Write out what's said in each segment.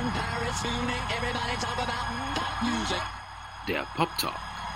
London, Paris, Munich, everybody talk about pop music. Der Pop Talk.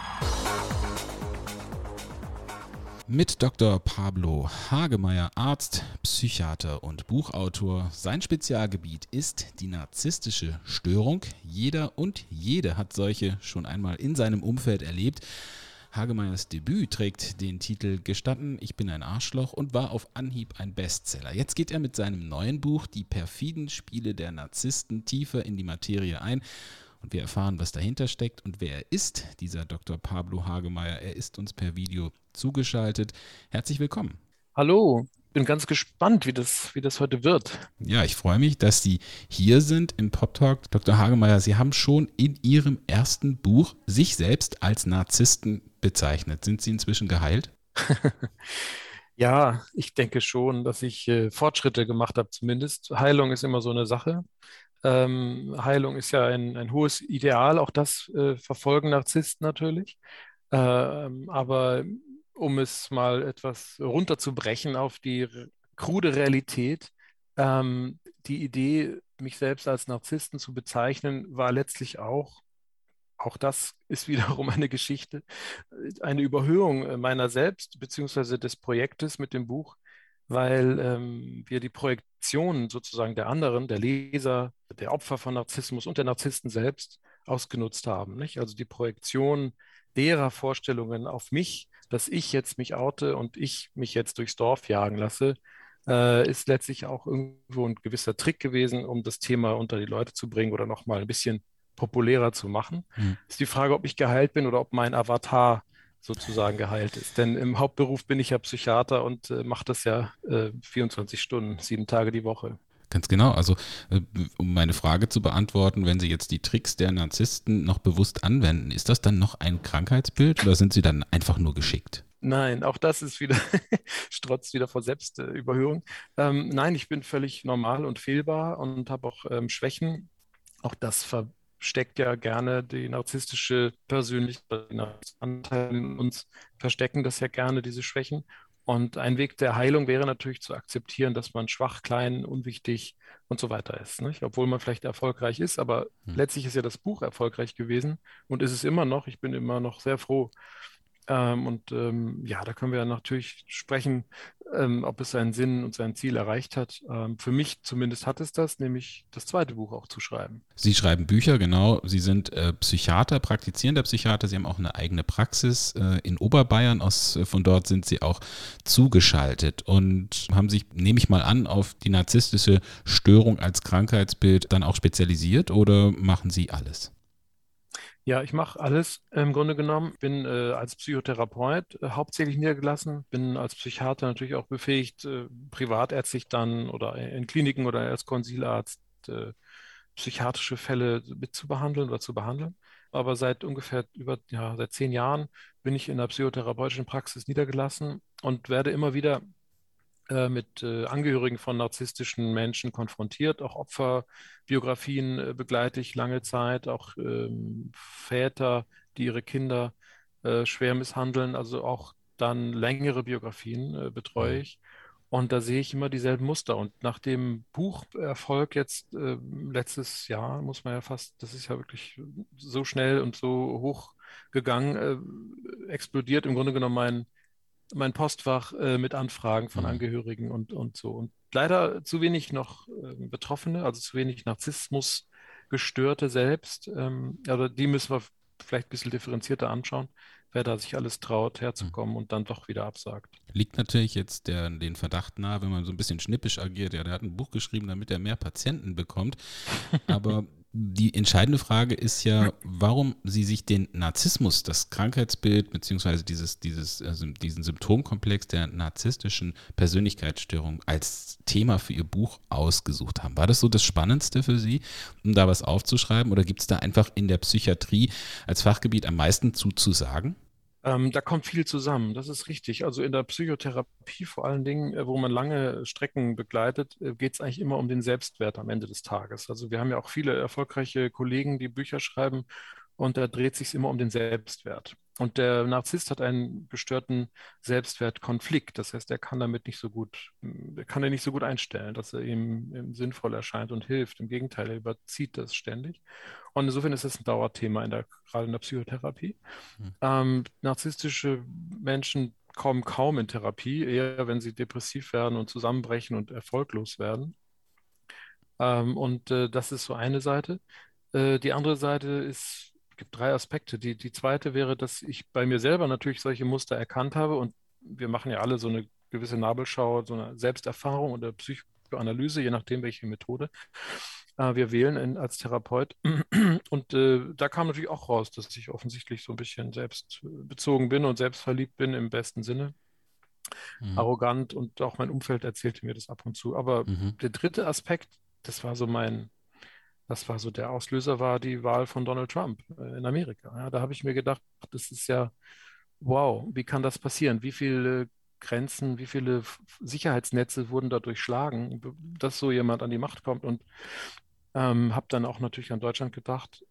Mit Dr. Pablo Hagemeyer, Arzt, Psychiater und Buchautor. Sein Spezialgebiet ist die narzisstische Störung. Jeder und jede hat solche schon einmal in seinem Umfeld erlebt. Hagemeyers Debüt trägt den Titel Gestatten, ich bin ein Arschloch und war auf Anhieb ein Bestseller. Jetzt geht er mit seinem neuen Buch Die perfiden Spiele der Narzissten tiefer in die Materie ein. Und wir erfahren, was dahinter steckt und wer er ist, dieser Dr. Pablo Hagemeyer. Er ist uns per Video zugeschaltet. Herzlich willkommen. Hallo, bin ganz gespannt, wie das heute wird. Ja, ich freue mich, dass Sie hier sind im Pop-Talk. Dr. Hagemeyer, Sie haben schon in Ihrem ersten Buch sich selbst als Narzissten bezeichnet. Sind Sie inzwischen geheilt? Ja, ich denke schon, dass ich Fortschritte gemacht habe zumindest. Heilung ist immer so eine Sache. Heilung ist ja ein hohes Ideal, auch das verfolgen Narzissten natürlich. Aber um es mal etwas runterzubrechen auf die krude Realität, die Idee, mich selbst als Narzissten zu bezeichnen, war letztlich auch das ist wiederum eine Geschichte, eine Überhöhung meiner selbst beziehungsweise des Projektes mit dem Buch, weil wir die Projektion sozusagen der anderen, der Leser, der Opfer von Narzissmus und der Narzissten selbst ausgenutzt haben, nicht? Also die Projektion derer Vorstellungen auf mich, dass ich jetzt mich oute und ich mich jetzt durchs Dorf jagen lasse, ist letztlich auch irgendwo ein gewisser Trick gewesen, um das Thema unter die Leute zu bringen oder nochmal ein bisschen populärer zu machen. Ist die Frage, ob ich geheilt bin oder ob mein Avatar sozusagen geheilt ist. Denn im Hauptberuf bin ich ja Psychiater und mache das ja 24 Stunden, 7 Tage die Woche. Ganz genau. Also, um meine Frage zu beantworten, wenn Sie jetzt die Tricks der Narzissten noch bewusst anwenden, ist das dann noch ein Krankheitsbild oder sind Sie dann einfach nur geschickt? Nein, auch das ist wieder, strotzt wieder vor Selbstüberhöhung. Nein, ich bin völlig normal und fehlbar und habe auch Schwächen. Auch das versteckt ja gerne die narzisstische Persönlichkeit, die Anteile in uns verstecken das ja gerne, diese Schwächen. Und ein Weg der Heilung wäre natürlich zu akzeptieren, dass man schwach, klein, unwichtig und so weiter ist, nicht? Obwohl man vielleicht erfolgreich ist, aber letztlich ist ja das Buch erfolgreich gewesen und ist es immer noch. Ich bin immer noch sehr froh. Ja, da können wir ja natürlich sprechen, ob es seinen Sinn und sein Ziel erreicht hat. Für mich zumindest hat es das, nämlich das zweite Buch auch zu schreiben. Sie schreiben Bücher, genau. Sie sind Psychiater, praktizierender Psychiater. Sie haben auch eine eigene Praxis in Oberbayern. Von dort sind Sie auch zugeschaltet und haben sich, nehme ich mal an, auf die narzisstische Störung als Krankheitsbild dann auch spezialisiert oder machen Sie alles? Ja, ich mache alles im Grunde genommen. Bin als Psychotherapeut hauptsächlich niedergelassen, bin als Psychiater natürlich auch befähigt, privatärztlich dann oder in Kliniken oder als Konsilarzt psychiatrische Fälle mitzubehandeln oder zu behandeln. Aber seit ungefähr seit 10 Jahren bin ich in der psychotherapeutischen Praxis niedergelassen und werde immer wieder mit Angehörigen von narzisstischen Menschen konfrontiert. Auch Opferbiografien begleite ich lange Zeit, auch Väter, die ihre Kinder schwer misshandeln, also auch dann längere Biografien betreue ich. Und da sehe ich immer dieselben Muster. Und nach dem Bucherfolg jetzt letztes Jahr, muss man ja fast, das ist ja wirklich so schnell und so hoch gegangen, explodiert im Grunde genommen mein Postfach mit Anfragen von Angehörigen und so. Und leider zu wenig noch Betroffene, also zu wenig Narzissmus gestörte selbst. Also die müssen wir vielleicht ein bisschen differenzierter anschauen, wer da sich alles traut, herzukommen und dann doch wieder absagt. Liegt natürlich jetzt den Verdacht nahe, wenn man so ein bisschen schnippisch agiert. Ja, der hat ein Buch geschrieben, damit er mehr Patienten bekommt. Aber die entscheidende Frage ist ja, warum Sie sich den Narzissmus, das Krankheitsbild beziehungsweise diesen Symptomkomplex der narzisstischen Persönlichkeitsstörung als Thema für Ihr Buch ausgesucht haben. War das so das Spannendste für Sie, um da was aufzuschreiben? Oder gibt es da einfach in der Psychiatrie als Fachgebiet am meisten zu sagen? Da kommt viel zusammen, das ist richtig. Also in der Psychotherapie vor allen Dingen, wo man lange Strecken begleitet, geht es eigentlich immer um den Selbstwert am Ende des Tages. Also wir haben ja auch viele erfolgreiche Kollegen, die Bücher schreiben und da dreht sich immer um den Selbstwert. Und der Narzisst hat einen gestörten Selbstwertkonflikt. Das heißt, er kann damit nicht so gut, er kann er nicht so gut einstellen, dass er ihm sinnvoll erscheint und hilft. Im Gegenteil, er überzieht das ständig. Und insofern ist das ein Dauerthema gerade in der Psychotherapie. Mhm. Narzisstische Menschen kommen kaum in Therapie, eher wenn sie depressiv werden und zusammenbrechen und erfolglos werden. Das ist so eine Seite. Die andere Seite ist, es gibt drei Aspekte. Die zweite wäre, dass ich bei mir selber natürlich solche Muster erkannt habe und wir machen ja alle so eine gewisse Nabelschau, so eine Selbsterfahrung oder Psychoanalyse, je nachdem, welche Methode wir wählen als Therapeut. Da kam natürlich auch raus, dass ich offensichtlich so ein bisschen selbstbezogen bin und selbstverliebt bin im besten Sinne, Mhm. arrogant und auch mein Umfeld erzählte mir das ab und zu. Aber Mhm. der dritte Aspekt, das war so der Auslöser, war die Wahl von Donald Trump in Amerika. Ja, da habe ich mir gedacht, das ist ja, wow, wie kann das passieren? Wie viele Grenzen, wie viele Sicherheitsnetze wurden da durchschlagen, dass so jemand an die Macht kommt? Und habe dann auch natürlich an Deutschland gedacht.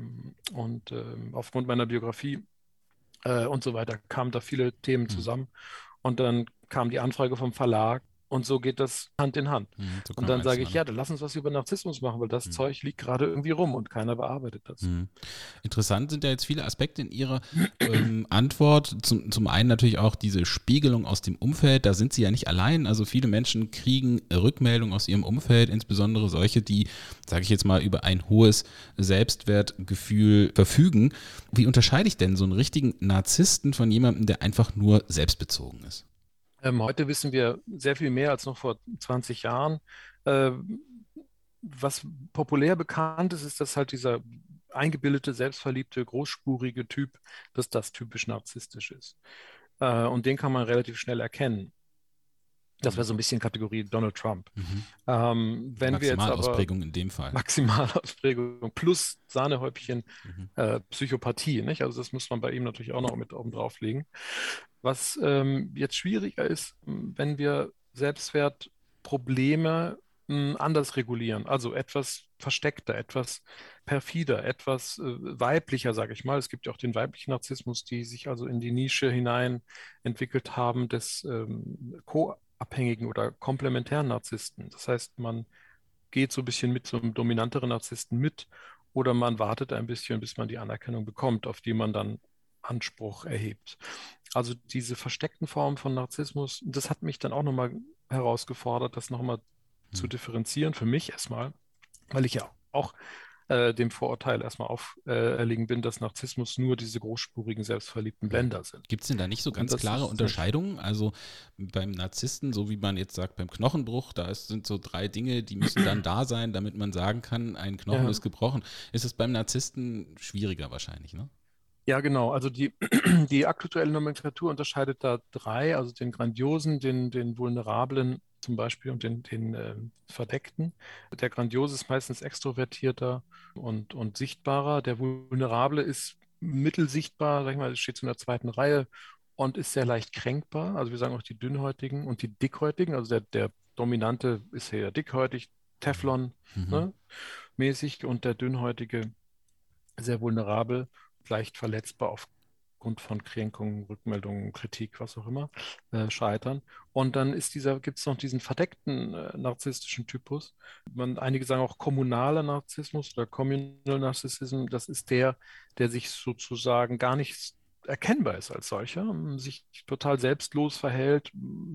Aufgrund meiner Biografie und so weiter kamen da viele Themen Mhm. zusammen. Und dann kam die Anfrage vom Verlag und so geht das Hand in Hand. Mhm. So Und kam dann eins sage zum ich, ja, anderen. dann lass uns was über Narzissmus machen, weil das Mhm. Zeug liegt gerade irgendwie rum und keiner bearbeitet das. Mhm. Interessant sind ja jetzt viele Aspekte in Ihrer Antwort. Zum einen natürlich auch diese Spiegelung aus dem Umfeld. Da sind Sie ja nicht allein. Also viele Menschen kriegen Rückmeldungen aus ihrem Umfeld, insbesondere solche, die, sage ich jetzt mal, über ein hohes Selbstwertgefühl verfügen. Wie unterscheide ich denn so einen richtigen Narzissten von jemandem, der einfach nur selbstbezogen ist? Heute wissen wir sehr viel mehr als noch vor 20 Jahren. Äh, Was populär bekannt ist, ist, dass halt dieser eingebildete, selbstverliebte, großspurige Typ, dass das typisch narzisstisch ist. Und den kann man relativ schnell erkennen. Das wäre so ein bisschen Kategorie Donald Trump. Mhm. Die Wenn wir jetzt aber Maximalausprägung in dem Fall. Maximalausprägung plus Sahnehäubchen Mhm. Psychopathie, nicht? Also das muss man bei ihm natürlich auch noch mit oben drauf legen. Was jetzt schwieriger ist, wenn wir Selbstwertprobleme anders regulieren, also etwas versteckter, etwas perfider, etwas weiblicher, sage ich mal. Es gibt ja auch den weiblichen Narzissmus, die sich also in die Nische hinein entwickelt haben des co-abhängigen oder komplementären Narzissten. Das heißt, man geht so ein bisschen mit so einem dominanteren Narzissten mit oder man wartet ein bisschen, bis man die Anerkennung bekommt, auf die man dann Anspruch erhebt. Also diese versteckten Formen von Narzissmus, das hat mich dann auch nochmal herausgefordert, das nochmal zu Mhm. differenzieren, für mich erstmal, weil ich ja auch dem Vorurteil erstmal auferlegen bin, dass Narzissmus nur diese großspurigen, selbstverliebten Mhm. Blender sind. Gibt es denn da nicht so Und ganz das klare ist es nicht. Unterscheidungen? Also beim Narzissten, so wie man jetzt sagt, beim Knochenbruch, sind so drei Dinge, die müssen dann da sein, damit man sagen kann, ein Knochen Ja, ist gebrochen. Ist es beim Narzissten schwieriger wahrscheinlich, ne? ja, genau. Also die aktuelle Nomenklatur unterscheidet da drei, also den Grandiosen, den Vulnerablen zum Beispiel und den Verdeckten. Der Grandiose ist meistens extrovertierter und sichtbarer. Der Vulnerable ist mittelsichtbar, sag ich mal, steht so in der zweiten Reihe und ist sehr leicht kränkbar. Also wir sagen auch die Dünnhäutigen und die Dickhäutigen. Also der Dominante ist eher dickhäutig, Teflon, Mhm. ne, mäßig und der Dünnhäutige sehr vulnerabel, leicht verletzbar aufgrund von Kränkungen, Rückmeldungen, Kritik, was auch immer, Scheitern. Und dann gibt es noch diesen verdeckten narzisstischen Typus. Einige sagen auch kommunaler Narzissmus oder Communal Narcissism. Das ist der sich sozusagen gar nicht erkennbar ist als solcher, sich total selbstlos verhält,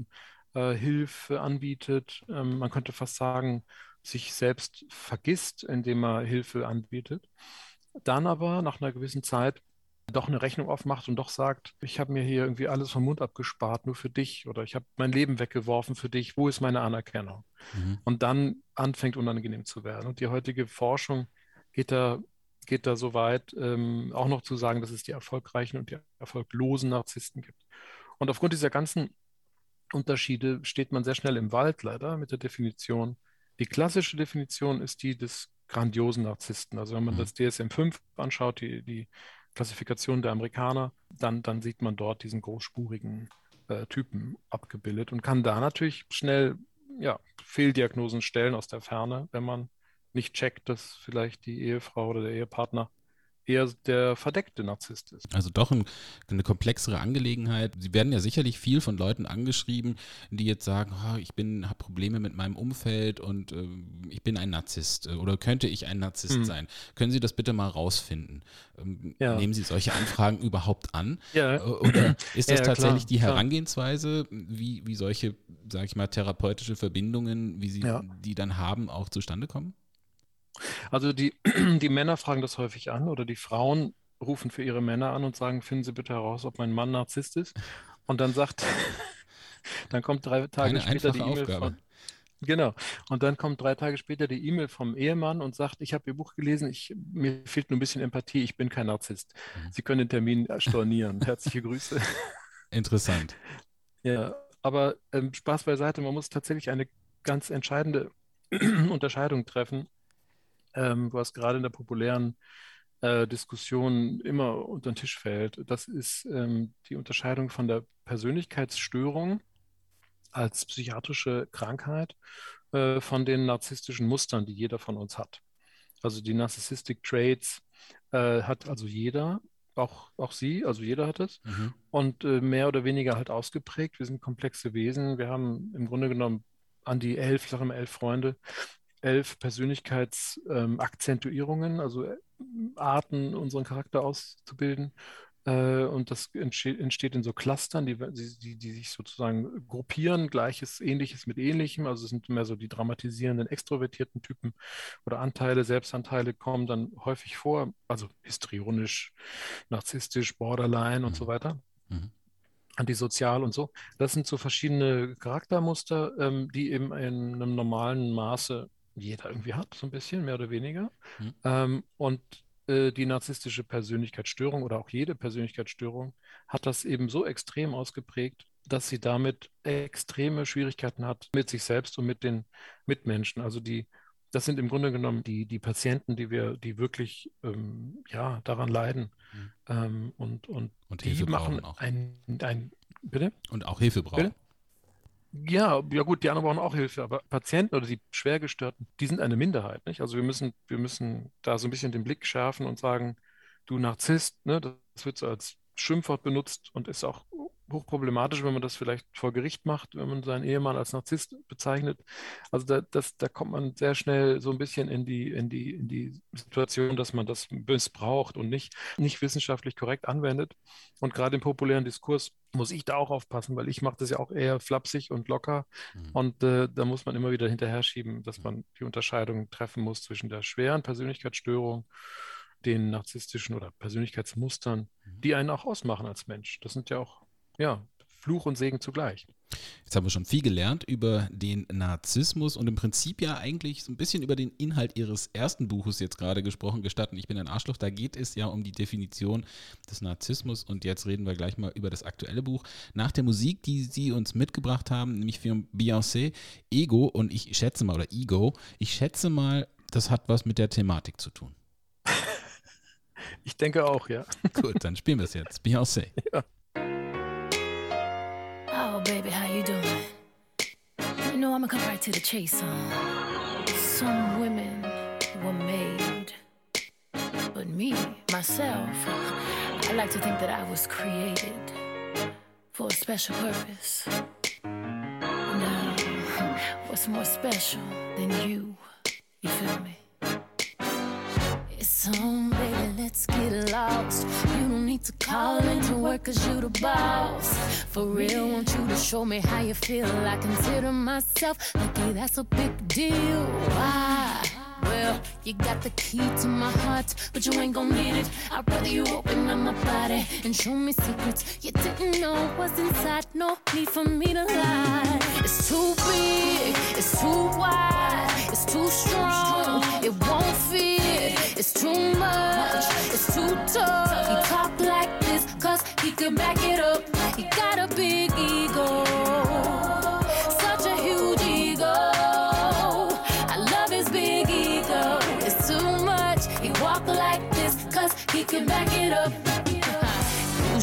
Hilfe anbietet. Man könnte fast sagen, sich selbst vergisst, indem er Hilfe anbietet, dann aber nach einer gewissen Zeit doch eine Rechnung aufmacht und doch sagt, ich habe mir hier irgendwie alles vom Mund abgespart, nur für dich, oder ich habe mein Leben weggeworfen für dich, wo ist meine Anerkennung? Mhm. Und dann anfängt unangenehm zu werden. Und die heutige Forschung geht da, geht da so weit, auch noch zu sagen, dass es die erfolgreichen und die erfolglosen Narzissten gibt. Und aufgrund dieser ganzen Unterschiede steht man sehr schnell im Wald, leider, mit der Definition. Die klassische Definition ist die des grandiosen Narzissten. Also wenn man Mhm. das DSM-5 anschaut, die Klassifikation der Amerikaner, dann sieht man dort diesen großspurigen Typen abgebildet und kann da natürlich schnell ja, Fehldiagnosen stellen aus der Ferne, wenn man nicht checkt, dass vielleicht die Ehefrau oder der Ehepartner eher der verdeckte Narzisst ist. Also doch eine komplexere Angelegenheit. Sie werden ja sicherlich viel von Leuten angeschrieben, die jetzt sagen, ich habe Probleme mit meinem Umfeld und ich bin ein Narzisst oder könnte ich ein Narzisst sein. Können Sie das bitte mal rausfinden? Ja. Nehmen Sie solche Anfragen überhaupt an? Ja. Oder ist das Ja, tatsächlich klar, die klar. Herangehensweise, wie solche, sage ich mal, therapeutische Verbindungen, wie Sie die dann haben, auch zustande kommen? Also die Männer fragen das häufig an oder die Frauen rufen für ihre Männer an und sagen, finden Sie bitte heraus, ob mein Mann Narzisst ist. Und dann kommt 3 Tage Keine später die einfache E-Mail Aufgabe. genau. Und dann kommt 3 Tage später die E-Mail vom Ehemann und sagt, ich habe Ihr Buch gelesen, mir fehlt nur ein bisschen Empathie, ich bin kein Narzisst. Sie können den Termin stornieren. Herzliche Grüße. Interessant. Ja, aber Spaß beiseite, man muss tatsächlich eine ganz entscheidende Unterscheidung treffen, was gerade in der populären Diskussion immer unter den Tisch fällt. Das ist die Unterscheidung von der Persönlichkeitsstörung als psychiatrische Krankheit von den narzisstischen Mustern, die jeder von uns hat. Also die Narcissistic Traits hat also jeder, auch Sie, also jeder hat es. Und mehr oder weniger halt ausgeprägt. Wir sind komplexe Wesen. Wir haben im Grunde genommen an die 11, ich sage immer 11 Freunde, 11 Persönlichkeitsakzentuierungen, also Arten, unseren Charakter auszubilden. Und das entsteht in so Clustern, die sich sozusagen gruppieren, Gleiches, Ähnliches mit Ähnlichem. Also es sind mehr so die dramatisierenden, extrovertierten Typen oder Anteile, Selbstanteile kommen dann häufig vor, also histrionisch, narzisstisch, Borderline und so weiter. Antisozial und so. Das sind so verschiedene Charaktermuster, die eben in einem normalen Maße jeder irgendwie hat, so ein bisschen, mehr oder weniger. Und die narzisstische Persönlichkeitsstörung oder auch jede Persönlichkeitsstörung hat das eben so extrem ausgeprägt, dass sie damit extreme Schwierigkeiten hat mit sich selbst und mit den Mitmenschen. Also das sind im Grunde genommen die Patienten, die wirklich daran leiden. Und die Hilfe machen brauchen auch. Bitte? Und auch Hilfe brauchen. Bitte? Ja, gut, die anderen brauchen auch Hilfe, aber Patienten oder die Schwergestörten, die sind eine Minderheit, nicht? Also wir müssen da so ein bisschen den Blick schärfen und sagen, du Narzisst, ne, das wird so als Schimpfwort benutzt und ist auch hochproblematisch, wenn man das vielleicht vor Gericht macht, wenn man seinen Ehemann als Narzisst bezeichnet. Also da kommt man sehr schnell so ein bisschen in die Situation, dass man das missbraucht und nicht wissenschaftlich korrekt anwendet. Und gerade im populären Diskurs muss ich da auch aufpassen, weil ich mache das ja auch eher flapsig und locker. Und da muss man immer wieder hinterher schieben, dass man die Unterscheidung treffen muss zwischen der schweren Persönlichkeitsstörung, den narzisstischen oder Persönlichkeitsmustern, die einen auch ausmachen als Mensch. Das sind ja auch Fluch und Segen zugleich. Jetzt haben wir schon viel gelernt über den Narzissmus und im Prinzip ja eigentlich so ein bisschen über den Inhalt Ihres ersten Buches jetzt gerade gesprochen. Gestatten, ich bin ein Arschloch. Da geht es ja um die Definition des Narzissmus und jetzt reden wir gleich mal über das aktuelle Buch. Nach der Musik, die Sie uns mitgebracht haben, nämlich für Beyoncé, Ego und ich schätze mal, das hat was mit der Thematik zu tun. Ich denke auch, ja. Gut, dann spielen wir es jetzt. Beyoncé. Ja. Oh, baby, how you doing? You know, I'ma come right to the chase, Some women were made, but me, myself, I like to think that I was created for a special purpose. Now, what's more special than you? You feel me? So, baby, let's get lost. You don't need to call into work cause you the boss. For real, want you to show me how you feel. I consider myself lucky, that's a big deal. Why? Well, you got the key to my heart, but you ain't gon' get it. I'd rather you open up my body and show me secrets you didn't know was inside. No need for me to lie. It's too big, it's too wide, it's too strong, it won't fit. It's too much, it's too tough. He talk like this cause he can back it up. He got a big ego, such a huge ego. I love his big ego. It's too much, he walk like this cause he can back it up.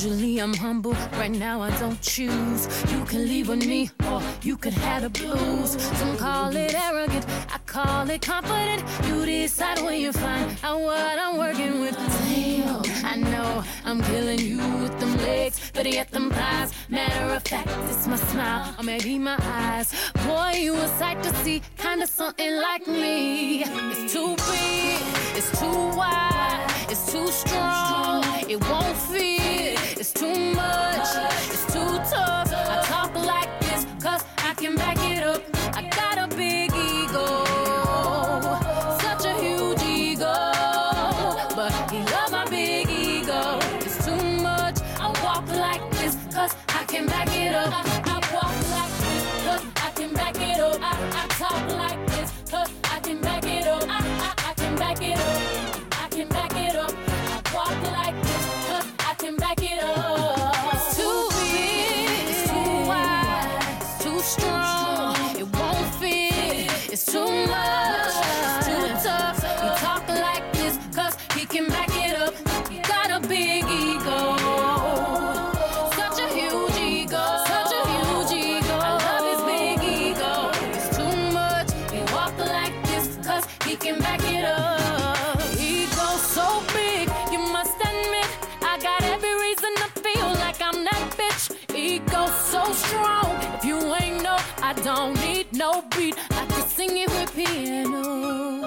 Usually I'm humble, right now I don't choose. You can leave with me, or you could have the blues. Some call it arrogant, I call it confident. You decide when you find out what I'm working with. Damn, I know I'm killing you with them legs, but yet them thighs. Matter of fact, it's my smile, or maybe my eyes. Boy, you a sight to see, kinda something like me. It's too big, it's too wide, it's too strong, it won't fit. It's too much, it's too tough. I talk like this, cause I can back it up. I got a big ego, such a huge ego, but he love my big ego. It's too much, I walk like this, cause I can back it up. I walk like this, cause I can back it up. I talk like this, cause I can back it up. I can back it up. I can back it up. I walk like this, cause I can back it up. It's too big, it's too wide, it's too strong, it won't fit. It's too much, it's too tough. He talk like this, cause he can back it up. Got a big ego, such a huge ego, such a huge ego. I love his big ego. It's too much, he walk like this, cause he can back it up. Ego so big, you must admit, I got every reason to feel like I'm that bitch. Ego so strong, if you ain't know, I don't need no beat. I can sing it with piano.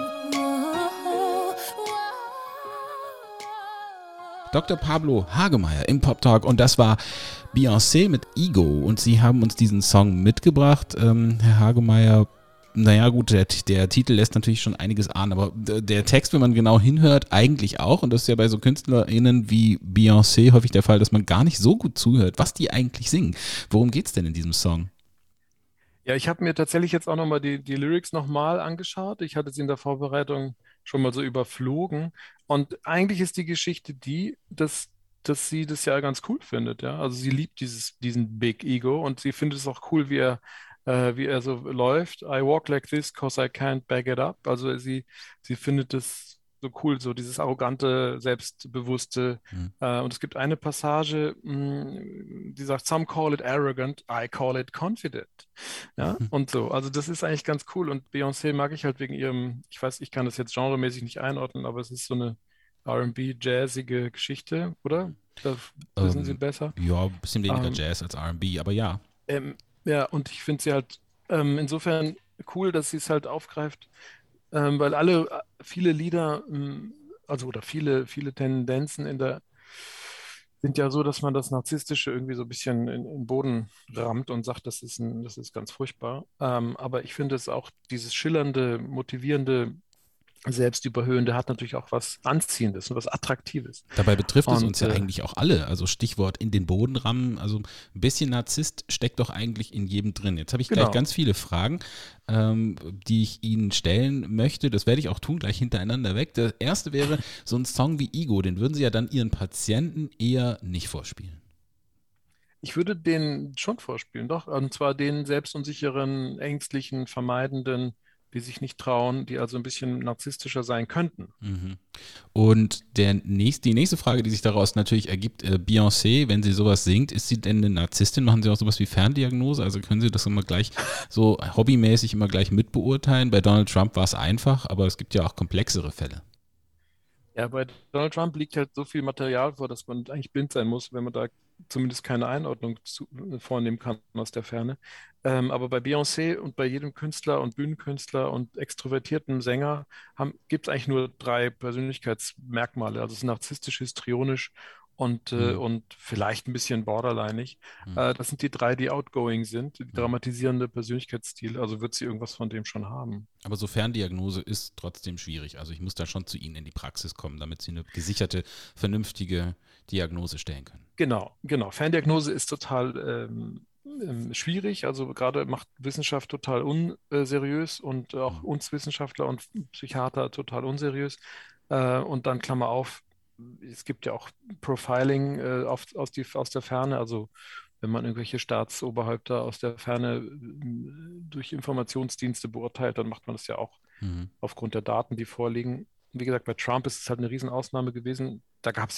Dr. Pablo Hagemeyer im Pop Talk und das war Beyoncé mit Ego und sie haben uns diesen Song mitgebracht. Herr Hagemeyer, naja gut, der Titel lässt natürlich schon einiges ahnen, aber der Text, wenn man genau hinhört, eigentlich auch und das ist ja bei so KünstlerInnen wie Beyoncé häufig der Fall, dass man gar nicht so gut zuhört, was die eigentlich singen. Worum geht's denn in diesem Song? Ja, ich habe mir tatsächlich jetzt auch nochmal die Lyrics nochmal angeschaut. Ich hatte sie in der Vorbereitung schon mal so überflogen. Und eigentlich ist die Geschichte die, dass sie das ja ganz cool findet. Ja? Also sie liebt diesen Big Ego und sie findet es auch cool, wie er so läuft. I walk like this, cause I can't back it up. Also sie findet es so cool, so dieses arrogante, selbstbewusste. Und es gibt eine Passage, die sagt, some call it arrogant, I call it confident. Ja, und so. Also das ist eigentlich ganz cool. Und Beyoncé mag ich halt wegen ihrem, ich weiß, ich kann das jetzt genremäßig nicht einordnen, aber es ist so eine R&B, jazzige Geschichte, oder? Da wissen Sie besser. Ja, ein bisschen weniger Jazz als R&B, aber ja. Ja, und ich finde sie halt insofern cool, dass sie es halt aufgreift, weil viele Lieder, oder viele Tendenzen sind ja so, dass man das Narzisstische irgendwie so ein bisschen in den Boden rammt und sagt, das ist ganz furchtbar. Aber ich finde es auch, dieses schillernde, motivierende, Selbstüberhöhende hat natürlich auch was Anziehendes und was Attraktives. Dabei betrifft es Und uns ja eigentlich auch alle. Also Stichwort in den Boden rammen. Also ein bisschen Narzisst steckt doch eigentlich in jedem drin. Jetzt habe ich gleich genau. ganz viele Fragen, die ich Ihnen stellen möchte. Das werde ich auch tun, gleich hintereinander weg. Der erste wäre so ein Song wie Ego. Den würden Sie ja dann Ihren Patienten eher nicht vorspielen. Ich würde den schon vorspielen, doch. Und zwar den selbstunsicheren, ängstlichen, vermeidenden, die sich nicht trauen, die also ein bisschen narzisstischer sein könnten. Und die nächste Frage, die sich daraus natürlich ergibt, Beyoncé, wenn sie sowas singt, ist sie denn eine Narzisstin? Machen Sie auch sowas wie Ferndiagnose? Also können Sie das immer gleich so hobbymäßig immer gleich mitbeurteilen? Bei Donald Trump war es einfach, aber es gibt ja auch komplexere Fälle. Ja, bei Donald Trump liegt halt so viel Material vor, dass man eigentlich blind sein muss, wenn man da zumindest keine Einordnung vornehmen kann aus der Ferne. Aber bei Beyoncé und bei jedem Künstler und Bühnenkünstler und extrovertierten Sänger gibt es eigentlich nur 3 Persönlichkeitsmerkmale. Also es ist narzisstisch, histrionisch und vielleicht ein bisschen borderlineig. Das sind die 3, die outgoing sind, die dramatisierende Persönlichkeitsstil. Also wird sie irgendwas von dem schon haben. Aber so Ferndiagnose ist trotzdem schwierig. Also ich muss da schon zu Ihnen in die Praxis kommen, damit Sie eine gesicherte, vernünftige Diagnose stellen können. Genau. Ferndiagnose ist total schwierig. Also gerade macht Wissenschaft total unseriös und auch uns Wissenschaftler und Psychiater total unseriös. Und dann Klammer auf, es gibt ja auch Profiling aus der Ferne, also wenn man irgendwelche Staatsoberhäupter aus der Ferne durch Informationsdienste beurteilt, dann macht man das ja auch aufgrund der Daten, die vorliegen. Wie gesagt, bei Trump ist es halt eine Riesenausnahme gewesen. Da gab es ja auch eine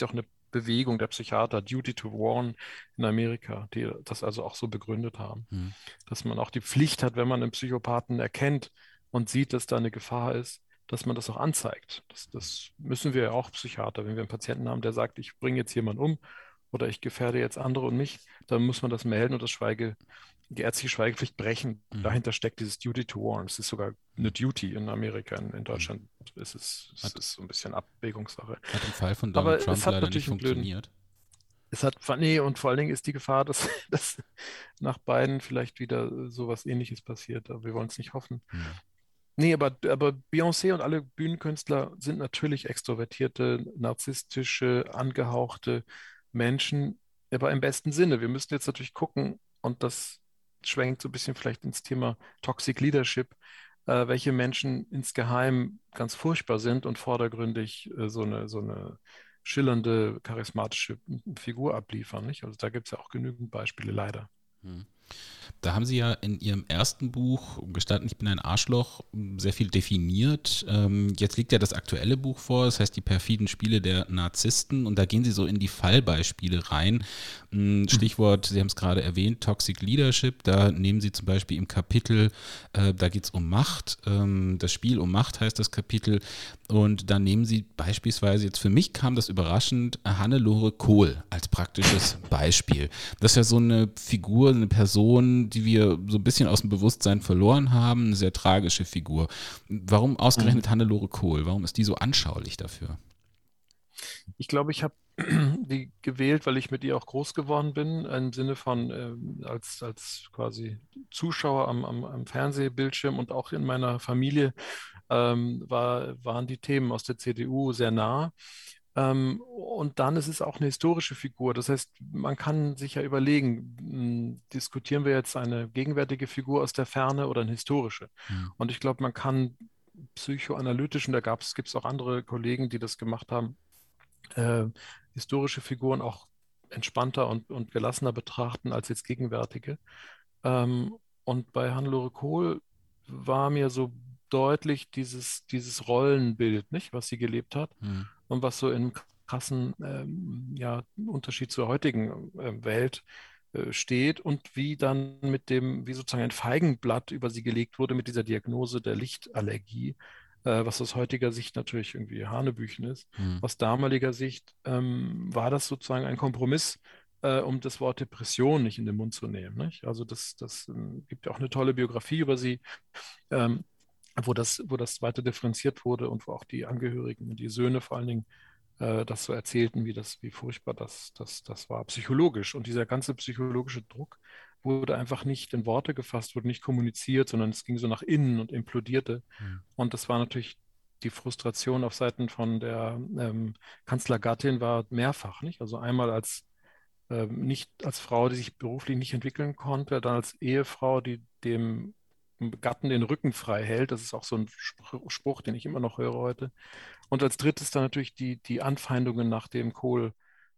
Bewegung der Psychiater, Duty to Warn in Amerika, die das also auch so begründet haben, Hm. dass man auch die Pflicht hat, wenn man einen Psychopathen erkennt und sieht, dass da eine Gefahr ist, dass man das auch anzeigt. Das müssen wir ja auch Psychiater, wenn wir einen Patienten haben, der sagt, ich bringe jetzt jemanden um oder ich gefährde jetzt andere und mich, dann muss man das melden und die ärztliche Schweigepflicht brechen. Mhm. Dahinter steckt dieses Duty to Warn. Es ist sogar eine Duty in Amerika. In Deutschland ist es so ein bisschen Abwägungssache. Hat im Fall von Donald Aber es Trump hat leider nicht natürlich einen blöden, funktioniert. nee, und vor allen Dingen ist die Gefahr, dass, dass nach Biden vielleicht wieder sowas Ähnliches passiert. Aber wir wollen es nicht hoffen. Hm. Nee, aber Beyoncé und alle Bühnenkünstler sind natürlich extrovertierte, narzisstische, angehauchte Menschen, aber im besten Sinne. Wir müssen jetzt natürlich gucken, und das schwenkt so ein bisschen vielleicht ins Thema Toxic Leadership, welche Menschen insgeheim ganz furchtbar sind und vordergründig so eine schillernde, charismatische Figur abliefern, nicht? Also da gibt es ja auch genügend Beispiele, leider. Hm. Da haben Sie ja in Ihrem ersten Buch, Gestatten, ich bin ein Arschloch, sehr viel definiert. Jetzt liegt ja das aktuelle Buch vor, das heißt Die perfiden Spiele der Narzissten, und da gehen Sie so in die Fallbeispiele rein. Stichwort, Sie haben es gerade erwähnt, Toxic Leadership, da nehmen Sie zum Beispiel im Kapitel, da geht es um Macht, das Spiel um Macht heißt das Kapitel, und da nehmen Sie beispielsweise, jetzt für mich kam das überraschend, Hannelore Kohl als praktisches Beispiel. Das ist ja so eine Figur, eine Person, die wir so ein bisschen aus dem Bewusstsein verloren haben, eine sehr tragische Figur. Warum ausgerechnet Hannelore Kohl? Warum ist die so anschaulich dafür? Ich glaube, ich habe die gewählt, weil ich mit ihr auch groß geworden bin, im Sinne von als quasi Zuschauer am Fernsehbildschirm, und auch in meiner Familie waren die Themen aus der CDU sehr nah. Und dann ist es auch eine historische Figur. Das heißt, man kann sich ja überlegen, diskutieren wir jetzt eine gegenwärtige Figur aus der Ferne oder eine historische? Hm. Und ich glaube, man kann psychoanalytisch, und gibt es auch andere Kollegen, die das gemacht haben, äh, historische Figuren auch entspannter und gelassener betrachten als jetzt gegenwärtige. Und bei Hannelore Kohl war mir so deutlich dieses Rollenbild, nicht, was sie gelebt hat Hm. und was so im krassen ja, Unterschied zur heutigen Welt steht, und wie dann wie sozusagen ein Feigenblatt über sie gelegt wurde mit dieser Diagnose der Lichtallergie, was aus heutiger Sicht natürlich irgendwie Hanebüchen ist. Hm. Aus damaliger Sicht war das sozusagen ein Kompromiss, um das Wort Depression nicht in den Mund zu nehmen. Nicht? Also das gibt ja auch eine tolle Biografie über sie, ähm, wo das weiter differenziert wurde und wo auch die Angehörigen und die Söhne vor allen Dingen das so erzählten, wie furchtbar das war, psychologisch. Und dieser ganze psychologische Druck wurde einfach nicht in Worte gefasst, wurde nicht kommuniziert, sondern es ging so nach innen und implodierte. Hm. Und das war natürlich die Frustration auf Seiten von der Kanzlergattin war mehrfach, nicht? Also einmal nicht als Frau, die sich beruflich nicht entwickeln konnte, dann als Ehefrau, die dem Gatten den Rücken frei hält. Das ist auch so ein Spruch, den ich immer noch höre heute. Und als drittes dann natürlich die Anfeindungen, nachdem Kohl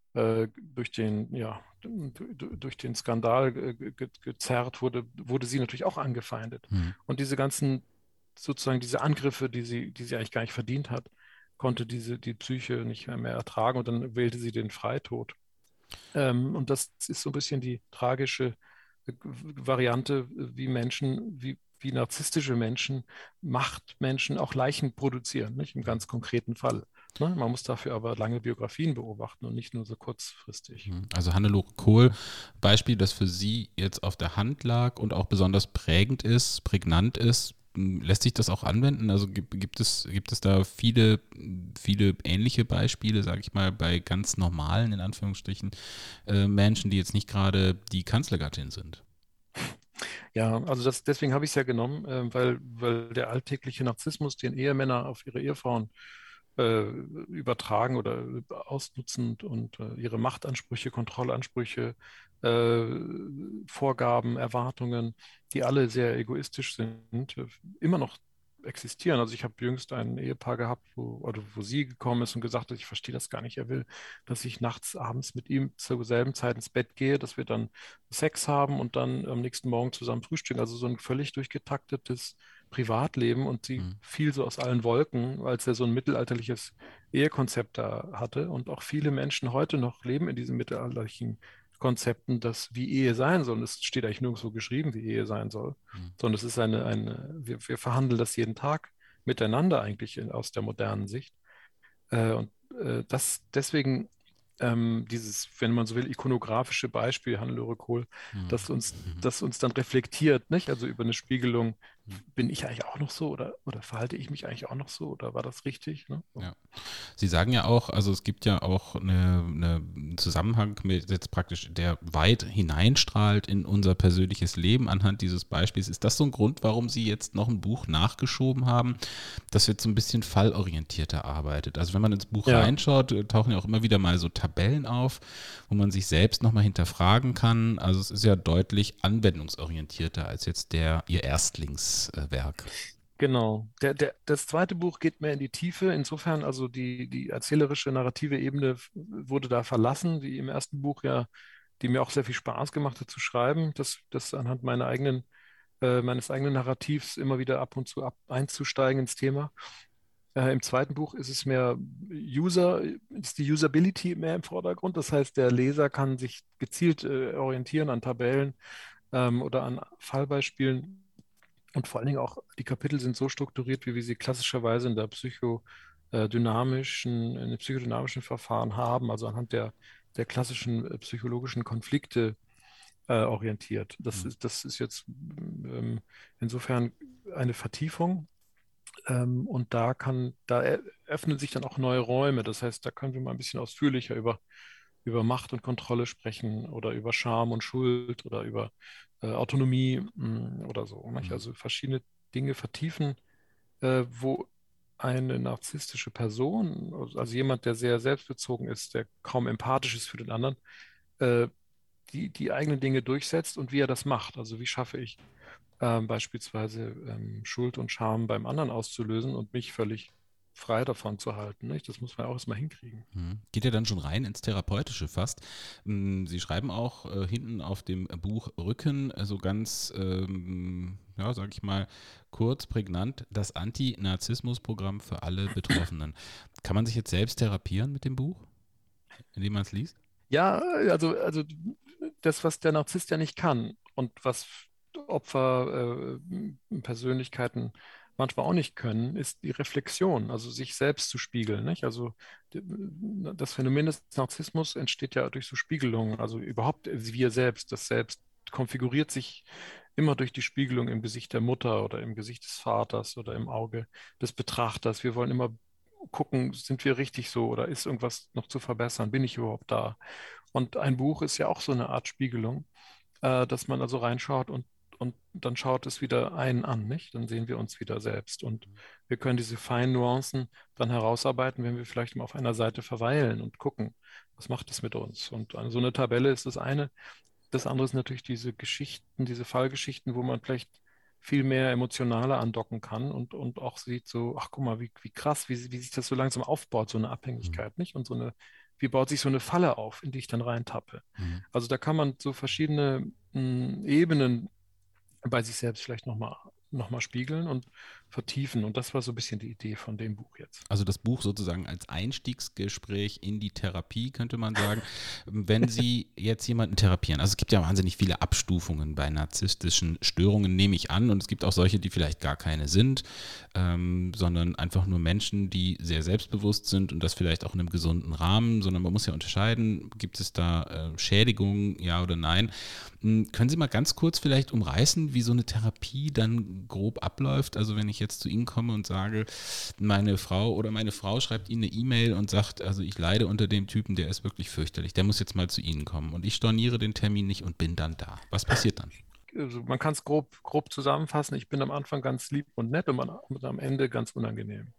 durch den Skandal gezerrt wurde sie natürlich auch angefeindet. Hm. Und sozusagen diese Angriffe, die sie eigentlich gar nicht verdient hat, konnte die Psyche nicht mehr ertragen, und dann wählte sie den Freitod. Und das ist so ein bisschen die tragische Variante, wie narzisstische Menschen, Machtmenschen auch Leichen produzieren, nicht? Im ganz konkreten Fall. Ne? Man muss dafür aber lange Biografien beobachten und nicht nur so kurzfristig. Also Hannelore Kohl, Beispiel, das für Sie jetzt auf der Hand lag und auch besonders prägend ist, prägnant ist. Lässt sich das auch anwenden? Also gibt es da viele ähnliche Beispiele, sage ich mal, bei ganz normalen, in Anführungsstrichen, Menschen, die jetzt nicht gerade die Kanzlergattin sind? Ja, also deswegen habe ich es ja genommen, weil der alltägliche Narzissmus, den Ehemänner auf ihre Ehefrauen übertragen oder ausnutzen und ihre Machtansprüche, Kontrollansprüche, äh, Vorgaben, Erwartungen, die alle sehr egoistisch sind, immer noch existieren. Also ich habe jüngst ein Ehepaar gehabt, wo sie gekommen ist und gesagt hat, ich verstehe das gar nicht. Er will, dass ich abends mit ihm zur selben Zeit ins Bett gehe, dass wir dann Sex haben und dann am nächsten Morgen zusammen frühstücken. Also so ein völlig durchgetaktetes Privatleben, und sie fiel so aus allen Wolken, als er so ein mittelalterliches Ehekonzept da hatte. Und auch viele Menschen heute noch leben in diesen mittelalterlichen Konzepten, dass wie Ehe sein soll. Und es steht eigentlich nirgendwo geschrieben, wie Ehe sein soll, sondern es ist wir verhandeln das jeden Tag miteinander eigentlich aus der modernen Sicht. Deswegen dieses, wenn man so will, ikonografische Beispiel, Hannelore Kohl, das uns dann reflektiert, nicht? Also über eine Spiegelung, bin ich eigentlich auch noch so oder verhalte ich mich eigentlich auch noch so oder war das richtig? Ne? So. Ja. Sie sagen ja auch, also es gibt ja auch einen Zusammenhang mit jetzt praktisch, der weit hineinstrahlt in unser persönliches Leben anhand dieses Beispiels. Ist das so ein Grund, warum Sie jetzt noch ein Buch nachgeschoben haben, das jetzt so ein bisschen fallorientierter arbeitet? Also wenn man ins Buch reinschaut, tauchen ja auch immer wieder mal so Tabellen auf, wo man sich selbst nochmal hinterfragen kann. Also es ist ja deutlich anwendungsorientierter als jetzt Ihr Erstlingswerk. Genau. Das zweite Buch geht mehr in die Tiefe. Insofern, also die erzählerische, narrative Ebene wurde da verlassen, wie im ersten Buch ja, die mir auch sehr viel Spaß gemacht hat zu schreiben, das anhand meines eigenen Narrativs immer wieder ab und zu einzusteigen ins Thema. Im zweiten Buch ist es mehr ist die Usability mehr im Vordergrund. Das heißt, der Leser kann sich gezielt orientieren an Tabellen oder an Fallbeispielen. Und vor allen Dingen auch die Kapitel sind so strukturiert, wie wir sie klassischerweise in den psychodynamischen Verfahren haben, also anhand der klassischen psychologischen Konflikte orientiert. Das ist jetzt insofern eine Vertiefung. Und da öffnen sich dann auch neue Räume. Das heißt, da können wir mal ein bisschen ausführlicher über Macht und Kontrolle sprechen oder über Scham und Schuld oder über Autonomie oder so. Nicht? Also verschiedene Dinge vertiefen, wo eine narzisstische Person, also jemand, der sehr selbstbezogen ist, der kaum empathisch ist für den anderen, die eigenen Dinge durchsetzt und wie er das macht. Also wie schaffe ich beispielsweise Schuld und Scham beim anderen auszulösen und mich völlig frei davon zu halten. Nicht? Das muss man auch erstmal hinkriegen. Geht ja dann schon rein ins Therapeutische fast. Sie schreiben auch hinten auf dem Buchrücken so ganz, sage ich mal, kurz, prägnant, das Anti-Narzissmus-Programm für alle Betroffenen. Kann man sich jetzt selbst therapieren mit dem Buch, indem man es liest? Ja, also das, was der Narzisst ja nicht kann und was Opfer, Persönlichkeiten manchmal auch nicht können, ist die Reflexion, also sich selbst zu spiegeln. Nicht? Also das Phänomen des Narzissmus entsteht ja durch so Spiegelungen, also überhaupt wir selbst, das Selbst konfiguriert sich immer durch die Spiegelung im Gesicht der Mutter oder im Gesicht des Vaters oder im Auge des Betrachters. Wir wollen immer gucken, sind wir richtig so oder ist irgendwas noch zu verbessern? Bin ich überhaupt da? Und ein Buch ist ja auch so eine Art Spiegelung, dass man also reinschaut und dann schaut es wieder einen an, nicht? Dann sehen wir uns wieder selbst. Und wir können diese feinen Nuancen dann herausarbeiten, wenn wir vielleicht mal auf einer Seite verweilen und gucken, was macht es mit uns? Und so eine Tabelle ist das eine. Das andere ist natürlich diese Geschichten, diese Fallgeschichten, wo man vielleicht viel mehr emotionaler andocken kann und auch sieht so, ach guck mal, wie krass, wie sich das so langsam aufbaut, so eine Abhängigkeit, nicht? Und wie baut sich so eine Falle auf, in die ich dann reintappe? Also da kann man so verschiedene Ebenen bei sich selbst vielleicht nochmal spiegeln und vertiefen. Und das war so ein bisschen die Idee von dem Buch jetzt. Also das Buch sozusagen als Einstiegsgespräch in die Therapie, könnte man sagen. Wenn Sie jetzt jemanden therapieren, also es gibt ja wahnsinnig viele Abstufungen bei narzisstischen Störungen, nehme ich an. Und es gibt auch solche, die vielleicht gar keine sind, sondern einfach nur Menschen, die sehr selbstbewusst sind und das vielleicht auch in einem gesunden Rahmen, sondern man muss ja unterscheiden, gibt es da Schädigungen, ja oder nein. Können Sie mal ganz kurz vielleicht umreißen, wie so eine Therapie dann grob abläuft? Also wenn ich jetzt zu Ihnen komme und sage, meine Frau schreibt Ihnen eine E-Mail und sagt, also ich leide unter dem Typen, der ist wirklich fürchterlich, der muss jetzt mal zu Ihnen kommen und ich storniere den Termin nicht und bin dann da. Was passiert dann? Also man kann es grob zusammenfassen. Ich bin am Anfang ganz lieb und nett und am Ende ganz unangenehm.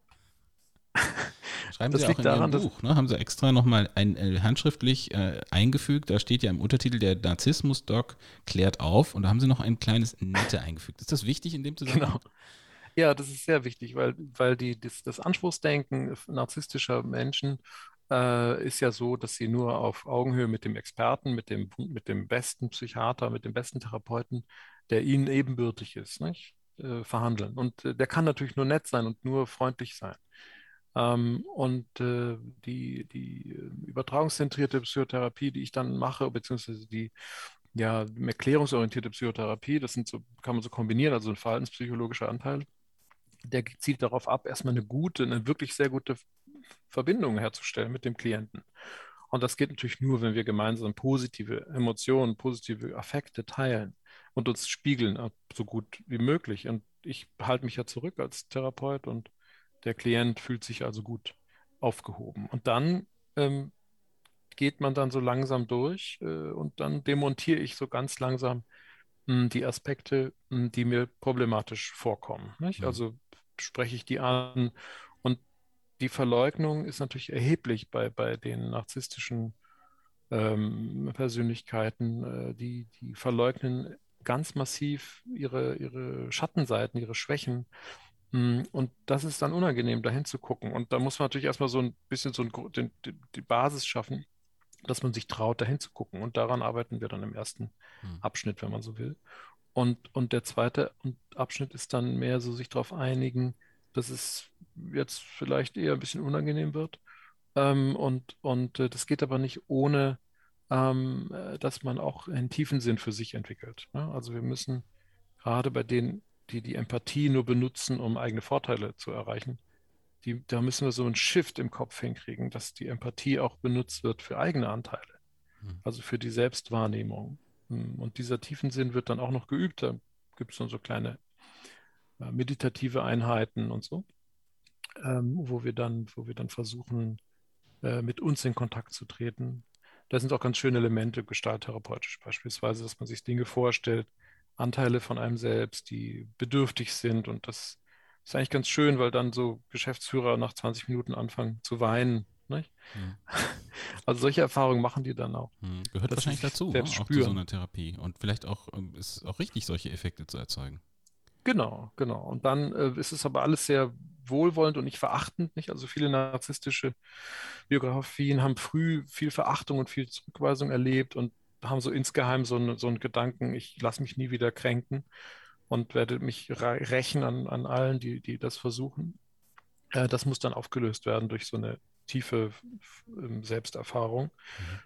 Schreiben Sie auch in Ihrem Buch, ne? Haben Sie extra nochmal handschriftlich eingefügt, da steht ja im Untertitel, der Narzissmus-Doc klärt auf und da haben Sie noch ein kleines Nette eingefügt. Ist das wichtig in dem Zusammenhang? Genau. Ja, das ist sehr wichtig, weil das Anspruchsdenken narzisstischer Menschen ist ja so, dass sie nur auf Augenhöhe mit dem Experten, mit dem besten Psychiater, mit dem besten Therapeuten, der ihnen ebenbürtig ist, nicht? Verhandeln. Und der kann natürlich nur nett sein und nur freundlich sein. Und die übertragungszentrierte Psychotherapie, die ich dann mache, beziehungsweise die ja, erklärungsorientierte Psychotherapie, das kann man so kombinieren, also ein verhaltenspsychologischer Anteil, der zielt darauf ab, erstmal eine wirklich sehr gute Verbindung herzustellen mit dem Klienten. Und das geht natürlich nur, wenn wir gemeinsam positive Emotionen, positive Affekte teilen und uns spiegeln, so gut wie möglich. Und ich halte mich ja zurück als Therapeut und der Klient fühlt sich also gut aufgehoben. Und dann geht man dann so langsam durch und dann demontiere ich so ganz langsam die Aspekte, die mir problematisch vorkommen. Nicht? Mhm. Also spreche ich die an und die Verleugnung ist natürlich erheblich bei den narzisstischen Persönlichkeiten. Die verleugnen ganz massiv ihre Schattenseiten, ihre Schwächen. Und das ist dann unangenehm, dahin zu gucken. Und da muss man natürlich erstmal so ein bisschen die Basis schaffen, dass man sich traut, dahin zu gucken. Und daran arbeiten wir dann im ersten Mhm. Abschnitt, wenn man so will. Und der zweite Abschnitt ist dann mehr so sich darauf einigen, dass es jetzt vielleicht eher ein bisschen unangenehm wird. Das geht aber nicht ohne, dass man auch einen tiefen Sinn für sich entwickelt. Ne? Also wir müssen gerade bei denen, die die Empathie nur benutzen, um eigene Vorteile zu erreichen, da müssen wir so einen Shift im Kopf hinkriegen, dass die Empathie auch benutzt wird für eigene Anteile, Mhm. also für die Selbstwahrnehmung. Und dieser Tiefensinn wird dann auch noch geübt. Da gibt es dann so kleine meditative Einheiten und so, wo wir dann versuchen, mit uns in Kontakt zu treten. Da sind auch ganz schöne Elemente, gestalttherapeutisch beispielsweise, dass man sich Dinge vorstellt, Anteile von einem selbst, die bedürftig sind. Und das ist eigentlich ganz schön, weil dann so Geschäftsführer nach 20 Minuten anfangen zu weinen. Nicht? Mhm. Also solche Erfahrungen machen die dann auch, Gehört dass sie wahrscheinlich sich dazu, ne? selbst Auch zu so spüren. einer Therapie. Und vielleicht auch ist es auch richtig, solche Effekte zu erzeugen. Genau, genau. Und dann ist es aber alles sehr wohlwollend und nicht verachtend, nicht? Also viele narzisstische Biografien haben früh viel Verachtung und viel Zurückweisung erlebt und haben so insgeheim so einen Gedanken, ich lasse mich nie wieder kränken und werde mich rächen an allen, die das versuchen. Das muss dann aufgelöst werden durch so eine tiefe Selbsterfahrung. Mhm.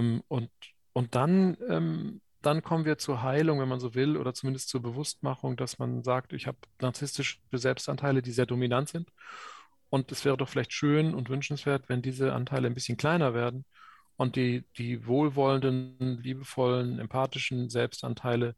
Und dann kommen wir zur Heilung, wenn man so will, oder zumindest zur Bewusstmachung, dass man sagt, ich habe narzisstische Selbstanteile, die sehr dominant sind. Und es wäre doch vielleicht schön und wünschenswert, wenn diese Anteile ein bisschen kleiner werden und die wohlwollenden, liebevollen, empathischen Selbstanteile,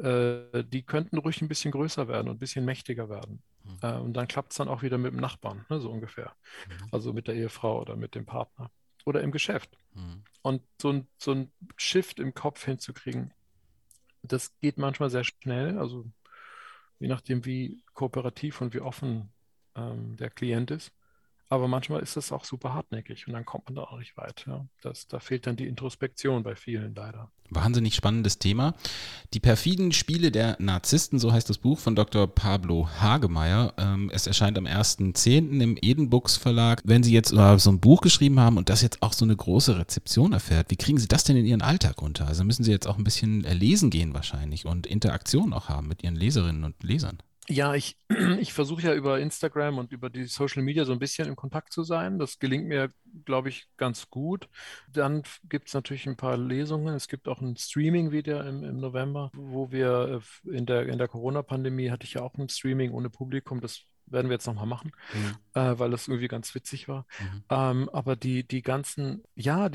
die könnten ruhig ein bisschen größer werden und ein bisschen mächtiger werden. Mhm. Und dann klappt es dann auch wieder mit dem Nachbarn, ne, so ungefähr. Mhm. Also mit der Ehefrau oder mit dem Partner oder im Geschäft. Mhm. Und so ein Shift im Kopf hinzukriegen, das geht manchmal sehr schnell, also je nachdem, wie kooperativ und wie offen der Klient ist. Aber manchmal ist das auch super hartnäckig und dann kommt man da auch nicht weit. Ja. Da fehlt dann die Introspektion bei vielen leider. Wahnsinnig spannendes Thema. Die perfiden Spiele der Narzissten, so heißt das Buch von Dr. Pablo Hagemeyer. Es erscheint am 1.10. im Edenbooks Verlag. Wenn Sie jetzt so ein Buch geschrieben haben und das jetzt auch so eine große Rezeption erfährt, wie kriegen Sie das denn in Ihren Alltag unter? Also müssen Sie jetzt auch ein bisschen lesen gehen wahrscheinlich und Interaktion auch haben mit Ihren Leserinnen und Lesern. Ja, ich versuche ja über Instagram und über die Social Media so ein bisschen in Kontakt zu sein. Das gelingt mir, glaube ich, ganz gut. Dann gibt es natürlich ein paar Lesungen. Es gibt auch ein Streaming wieder im November, wo wir in der Corona-Pandemie hatte ich ja auch ein Streaming ohne Publikum. Das werden wir jetzt nochmal machen, Mhm. weil das irgendwie ganz witzig war. Mhm. Aber die ganzen, ja,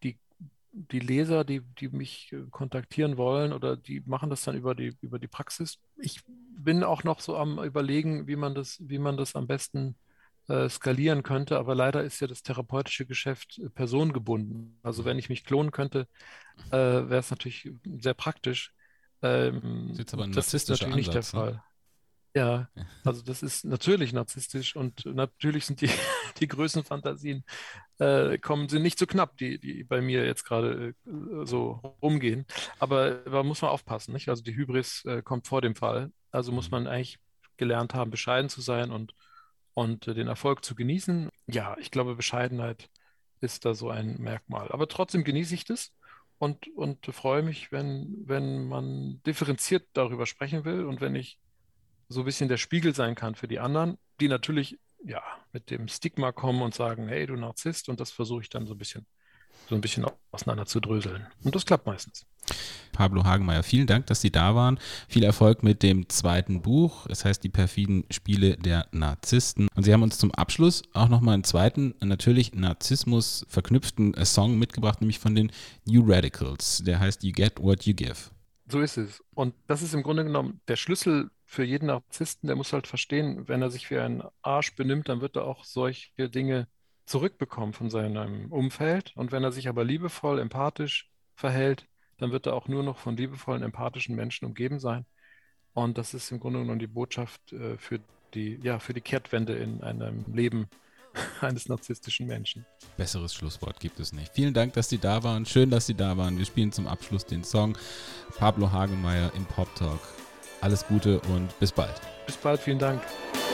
die Leser, die mich kontaktieren wollen oder die machen das dann über die Praxis. Ich bin auch noch so am Überlegen, wie man das am besten skalieren könnte, aber leider ist ja das therapeutische Geschäft personengebunden. Also wenn ich mich klonen könnte, wäre es natürlich sehr praktisch. Das ist jetzt aber ein Das ist narzisstischer natürlich nicht der Ansatz, ne? Fall. Ja, also das ist natürlich narzisstisch und natürlich sind die, die Größenfantasien sind nicht so knapp, die bei mir jetzt gerade so rumgehen. Aber da muss man aufpassen, nicht? Also die Hybris kommt vor dem Fall. Also muss Mhm. man eigentlich gelernt haben, bescheiden zu sein und den Erfolg zu genießen. Ja, ich glaube, Bescheidenheit ist da so ein Merkmal. Aber trotzdem genieße ich das und freue mich, wenn man differenziert darüber sprechen will und wenn ich so ein bisschen der Spiegel sein kann für die anderen, die natürlich ja mit dem Stigma kommen und sagen, hey, du Narzisst, und das versuche ich dann so ein bisschen auseinander zu dröseln. Und das klappt meistens. Pablo Hagemeyer, vielen Dank, dass Sie da waren. Viel Erfolg mit dem zweiten Buch. Es heißt Die perfiden Spiele der Narzissten. Und Sie haben uns zum Abschluss auch nochmal einen zweiten, natürlich Narzissmus verknüpften Song mitgebracht, nämlich von den New Radicals. Der heißt You Get What You Give. So ist es. Und das ist im Grunde genommen der Schlüssel für jeden Narzissten. Der muss halt verstehen, wenn er sich wie ein Arsch benimmt, dann wird er auch solche Dinge zurückbekommen von seinem Umfeld. Und wenn er sich aber liebevoll, empathisch verhält, dann wird er auch nur noch von liebevollen, empathischen Menschen umgeben sein. Und das ist im Grunde genommen die Botschaft für die Kehrtwende in einem Leben eines narzisstischen Menschen. Besseres Schlusswort gibt es nicht. Vielen Dank, dass Sie da waren. Schön, dass Sie da waren. Wir spielen zum Abschluss den Song Pablo Hagemeyer im Pop Talk. Alles Gute und bis bald. Bis bald, vielen Dank.